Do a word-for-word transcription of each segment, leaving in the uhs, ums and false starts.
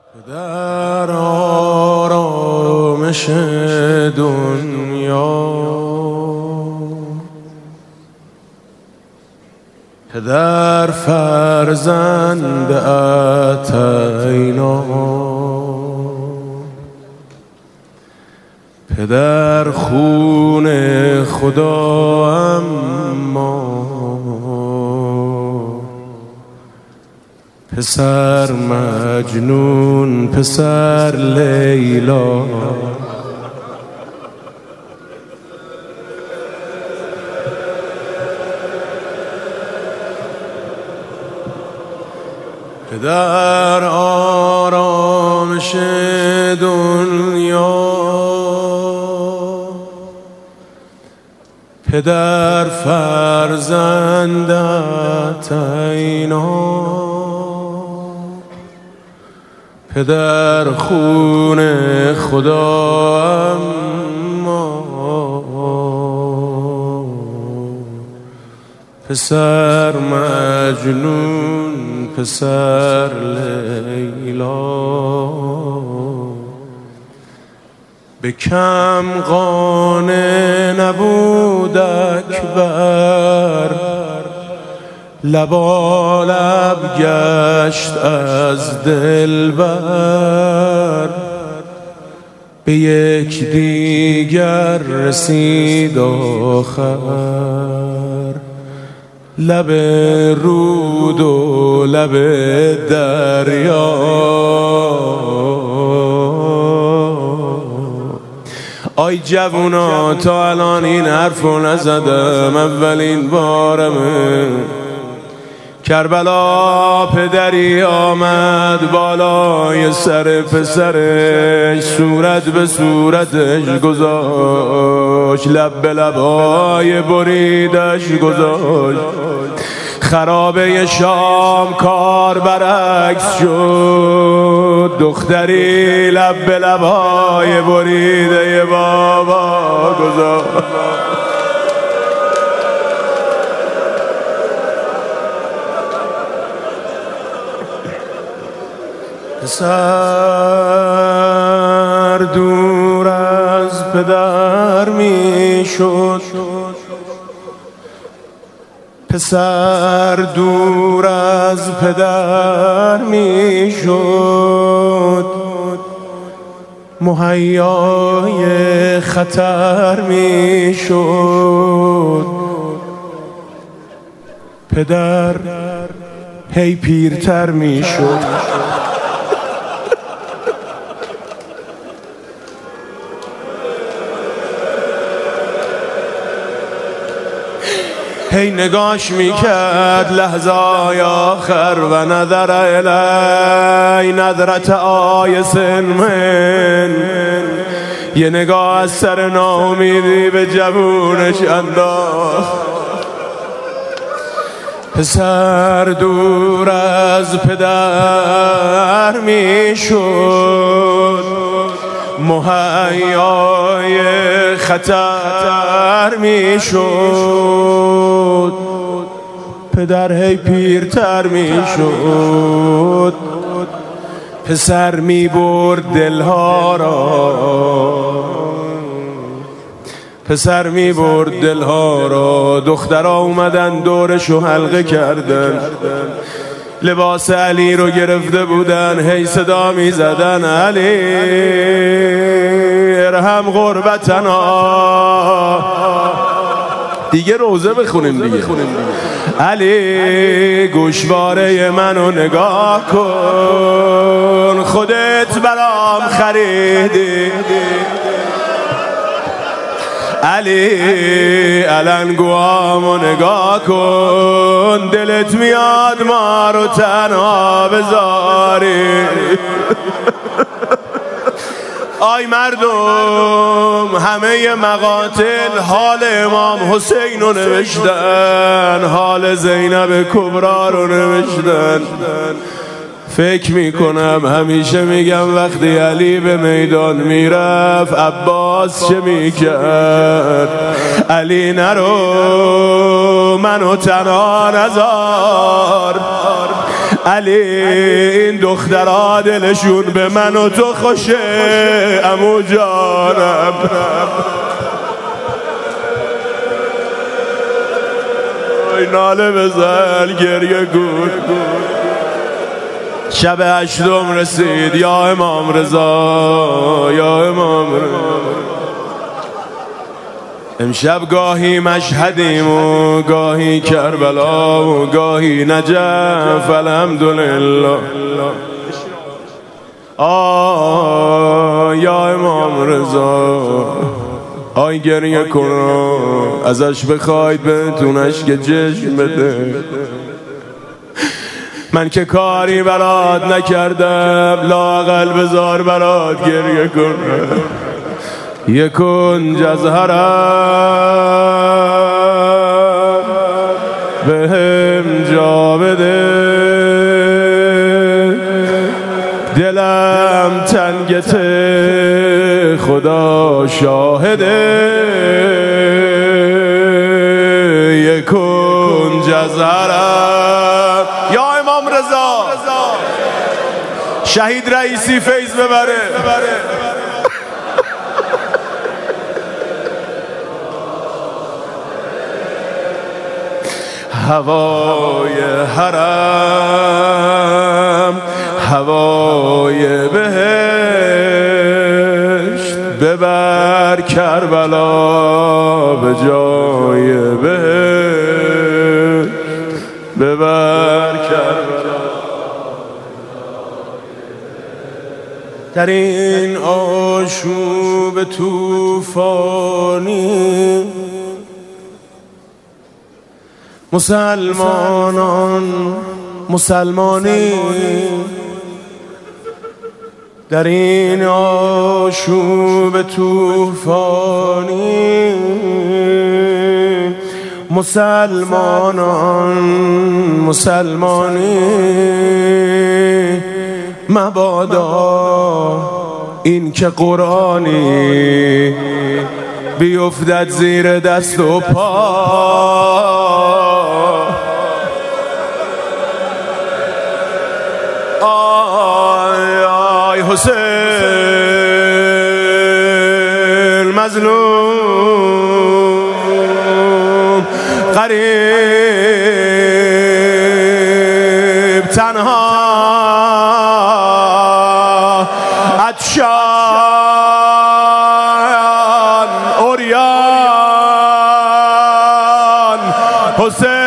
در آرامش دنیا پدر فرزند اتینا، پدر خون خدا اما پسر مجنون پسر لیلا. پدر آرامش دنیا، پدر فرزند اتینا، پدر خون خدا اما پسر مجنون پسر لیلا. به کم قانع نبود اکبر، لبالب گشت از دلبر، به یک دیگر رسید آخر، لب رود و لب دریا. آی جوونا تا الان این حرفو نزدم، اولین بارمه. کربلا پدری آمد بالای سر پسرش، صورت به صورتش گذاشت، لب به لبای بریدش گذاشت. خرابه شام کار برعکس شد، دختری لب به لبای بریده بابا گذاشت. پسر دور از پدر می شد، پسر دور از پدر می شد، مهیای خطر می شد. پدر هی پیرتر می شد، هی نگاش میکرد لحظای آخر و نظر الی نظرت آیس من، یه نگاه از سر ناامیدی به جوونش انداخت. پسر دور از پدر میشد، مهیای خطر میشد، پدر هی پیرتر میشد. پسر میبرد دلها را، پسر میبرد دلها را. دخترها اومدن دورشو حلقه کردن، لباس علی رو گرفته بودن، هی صدا می زدن علی ارحم غربتنا. دیگه روزه بخونیم دیگه. علی گوشواره منو نگاه کن، خودت برام خریدی. علی علنگوامو نگاه کن، دلت میاد ما رو تنها بذاری. آی مردم، همه مقاتل حال امام حسین رو نوشتن، حال زینب کبرا رو نوشتن. فکر میکنم همیشه میگم وقتی علی به میدان میرفت عباس چه میکرد. علی نرو منو تنها نذار، علی این دخترها دلشون به من و تو خوشه عمو جانم. ناله بزن گریه کن. شب هشتم رسید یا امام رضا یا امام رضا. امشب گاهی مشهدیم و گاهی کربلا و گاهی نجف الحمدلله. آه یا امام رضا آی گریه کن ازش بخواید بهتون اشک چشم بده. من که کاری برات نکردم لااقل بذار برات گریه کن. یکن جزهرم بهم جا بده دلم تنگته خدا شاهده. یکن جزهرم یا امام رضا شهید رئیسی فیض ببره. هوای حرم هوای بهشت ببر کربلا به جای بهشت ببر کربلا. در این آشوب طوفانی مسلمانان مسلمانی در این آشوب طوفانی مسلمانان مسلمانی مبادا این که قرآنی بیفتد زیر دست و پا. آی آی حسین مظلوم غریب تنها عطشان عریان حسین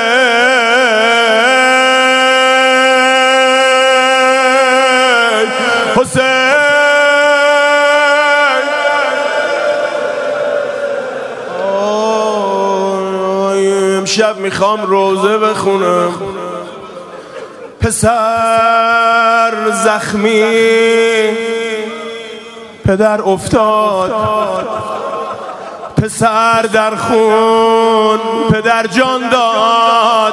شب میخوام روزه بخونم. پسر زخمی پدر افتاد پسر در خون پدر جان داد.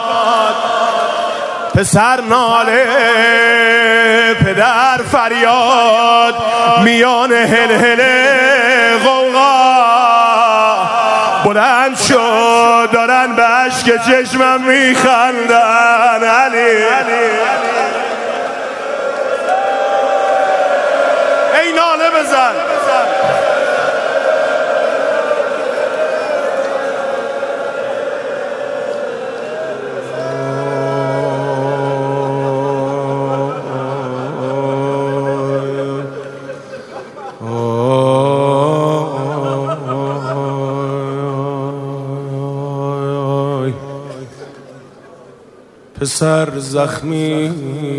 پسر ناله پدر فریاد میان هلهله غوغا بلند شد دارن به اشک چشمم میخندن. علی ای ناله بزن. پسر زخمی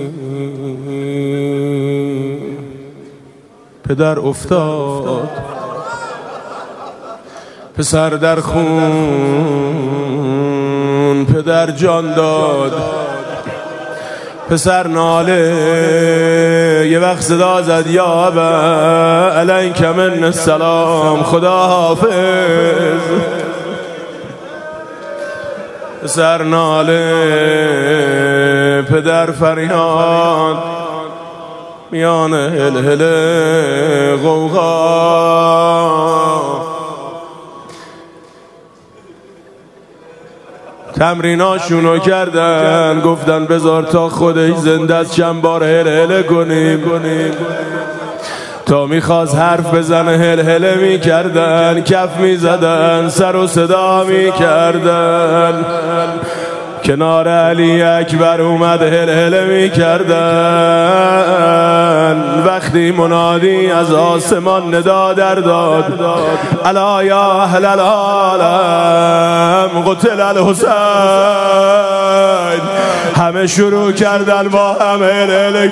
پدر افتاد پسر در خون پدر جان داد. پسر ناله یه وقت صدا زد یا ابا علیک من السلام خدا حافظ. پسر ناله پدر فریاد میان هلهله غوغا. تمریناشونو کردن، گفتن بذار تا خودش زنده از چند بار هل هله کنیم. تا میخواست حرف بزنه هل هله میکردن، کف میزدن، سر و صدا میکردن. کنار علی اکبر اومد هل هله میکردن. وقتی منادی از آسمان ندا در داد، الا یا اهل العالم قتل الحسین، همه شروع کردن با هم هل هله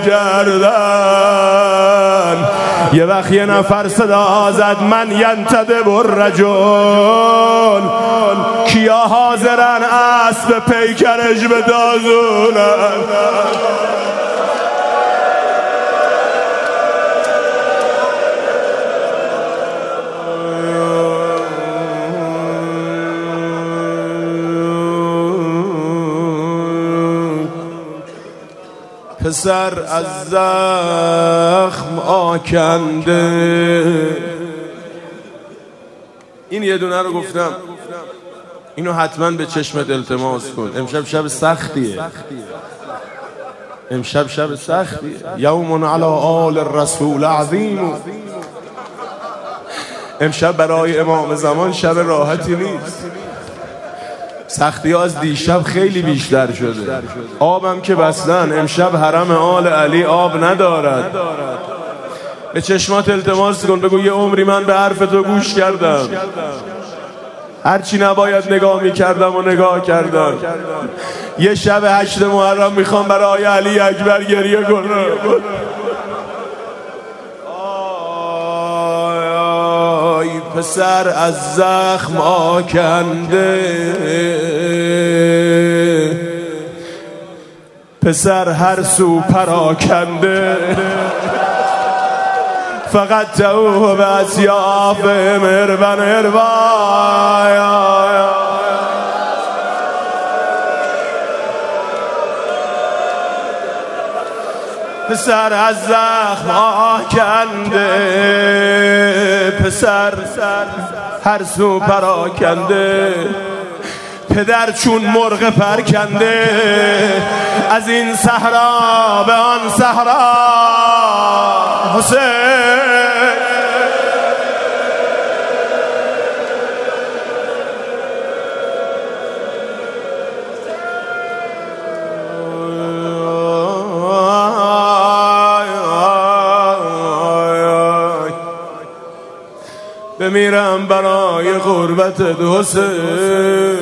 کردن. یه وقت یه نفر صدا زد من ینتدب الرجل، کیا حاضرن اسب پیکرش بدازونن؟ پسر از زخم آکنده. این یه دونه رو گفتم، اینو حتما به چشمت التماس کن. امشب شب سختیه، امشب شب سختیه. یوم علی آل الرسول عظیم. امشب برای امام زمان شب راحتی نیست. سختی ها از دیشب خیلی بیشتر شده. آبم که بستن، امشب حرم آل علی آب ندارد. به چشمات التماس کن، بگو یه عمری من به حرف تو گوش کردم، هرچی نباید نگاه میکردم و نگاه کردم. یه شب هشت محرم میخوام برای علی اکبر گریه کنم. آی پسر از زخم آکنده، پسر هر سو پراکنده، فقط تو به اسیاف مربن اروای. پسر از زخم آکنده، پسر هر سو پراکنده، پدر چون مرغ پرکنده، از این صحرا به آن صحرا حسین. بمیرم برای غربت حسین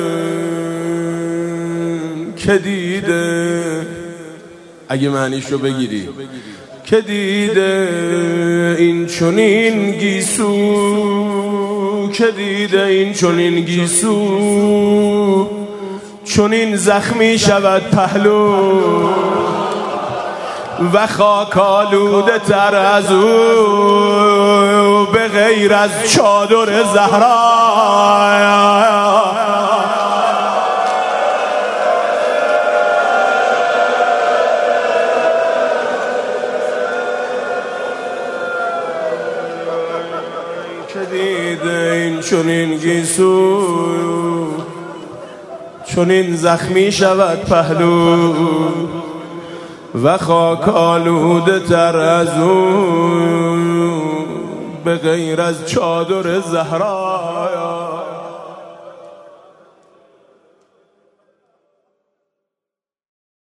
که دیده، اگه معنیشو بگیری، که دیده این چنین گیسو، که دیده این چنین گیسو، چنین زخمی شود پهلو و خاک آلوده تر از او، به غیر از چادر زهرا. که دیده این چنین گیسو، چنین زخمی شود پهلو و خاک آلوده تر از او، به غیر از چادر زهرا.